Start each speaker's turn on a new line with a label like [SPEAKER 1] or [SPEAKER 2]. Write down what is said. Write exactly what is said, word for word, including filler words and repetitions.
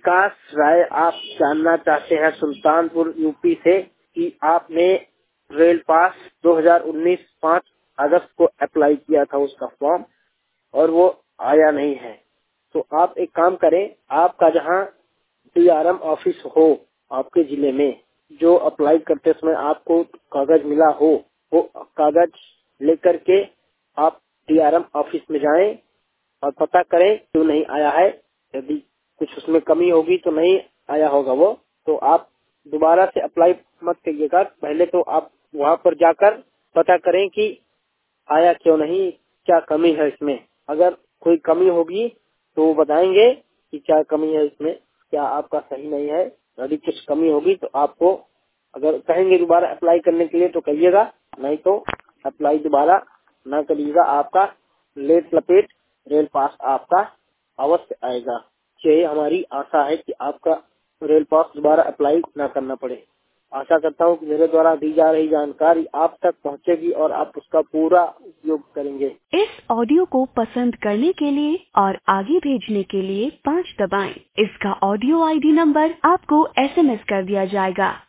[SPEAKER 1] विकास राय आप जानना चाहते हैं सुल्तानपुर यूपी से कि आपने रेल पास दो हज़ार उन्नीस पाँच अगस्त को अप्लाई किया था उसका फॉर्म और वो आया नहीं है। तो आप एक काम करें, आपका जहां डीआरएम ऑफिस हो आपके जिले में, जो अप्लाई करते समय आपको कागज मिला हो, वो कागज लेकर के आप डीआरएम ऑफिस में जाएं और पता करें क्यों नहीं आया है। यदि कुछ उसमें कमी होगी तो नहीं आया होगा वो, तो आप दोबारा से अप्लाई मत करिएगा। पहले तो आप वहाँ पर जाकर पता करें कि आया क्यों नहीं, क्या कमी है इसमें। अगर कोई कमी होगी तो वो बताएंगे कि क्या कमी है इसमें, क्या आपका सही नहीं है। यदि कुछ कमी होगी तो आपको अगर कहेंगे दोबारा अप्लाई करने के लिए तो कहिएगा, नहीं तो अप्लाई दोबारा ना करिएगा। आपका लेट लपेट रेल पास आपका अवश्य आएगा। यही हमारी आशा है कि आपका रेल पास दोबारा अप्लाई ना करना पड़े। आशा करता हूँ कि मेरे द्वारा दी जा रही जानकारी आप तक पहुँचेगी और आप उसका पूरा उपयोग करेंगे।
[SPEAKER 2] इस ऑडियो को पसंद करने के लिए और आगे भेजने के लिए पाँच दबाएं। इसका ऑडियो आईडी नंबर आपको एसएमएस कर दिया जाएगा।